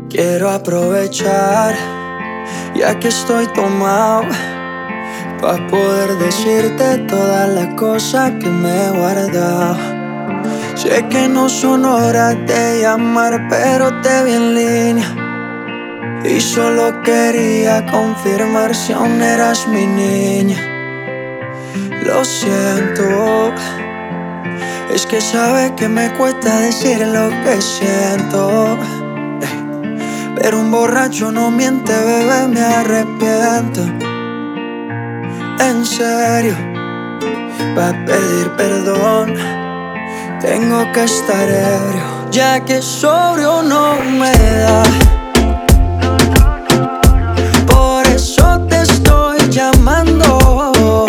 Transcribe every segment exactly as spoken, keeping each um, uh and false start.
Quiero aprovechar, ya que estoy tomado, pa' poder decirte todas las cosas que me he guardado. Sé que no son horas de llamar, pero te vi en línea y solo quería confirmar si aún eras mi niña. Lo siento, es que sabes que me cuesta decir lo que siento, pero un borracho no miente, bebé, me arrepiento. En serio, pa' pedir perdón tengo que estar ebrio, ya que sobrio no me da. Por eso te estoy llamando.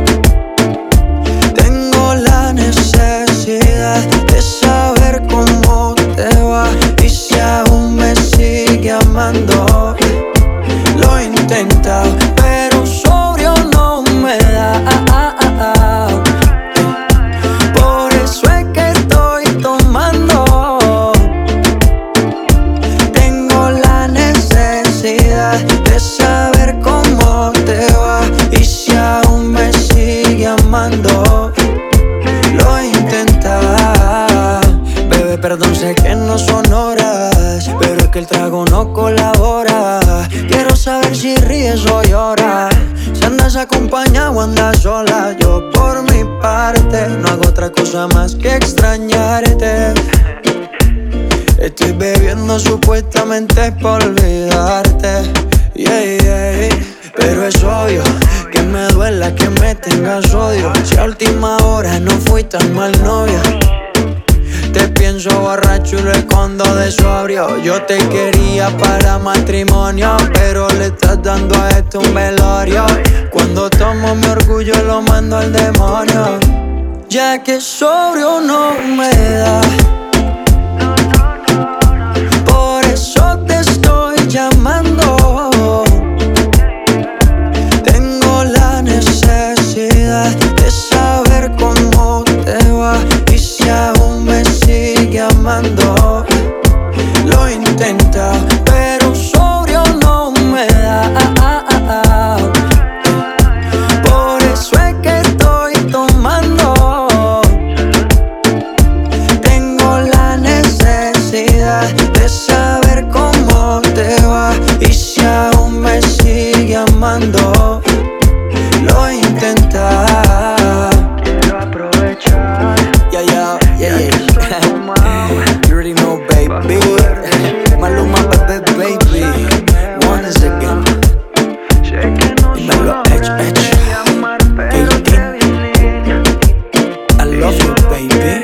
Tengo la necesidad de saber cómo te va y si aún me sigue amando. Lo he intentado, pero sobrio no me da. Por eso es que estoy tomando. Tengo la necesidad de saber cómo te va y si aún me sigue amando. Lo he intentado, bebé, perdón, sé que no son horas, pero es que el trago no colabora. Quiero saber si ríes o lloras, si andas acompañado o andas sola. Yo por mi parte no hago otra cosa más que extrañarte. Estoy bebiendo supuestamente por olvidarte, yeah, yeah. Pero es obvio que me duela que me tengas odio. Si a última hora no fui tan mal novia, te pienso borracho y lo escondo de sobrio. Yo te quería para matrimonio, pero le estás dando a esto un velorio. Cuando tomo mi orgullo lo mando al demonio, ya que sobrio no me da. Por eso te estoy llamando. Tengo la necesidad de saber cómo te va y si aún me sigue amando. Lo he intentado, pero sobrio no me da. Por eso es que estoy tomando. Tengo la necesidad de saber cómo te va y si aún me sigue amando. Lo he intentado. Quiero aprovechar. Yeah, yeah, yeah, yeah. You already know, baby. Maluma, baby, baby. Once again. Dímelo, H H. I love you, baby.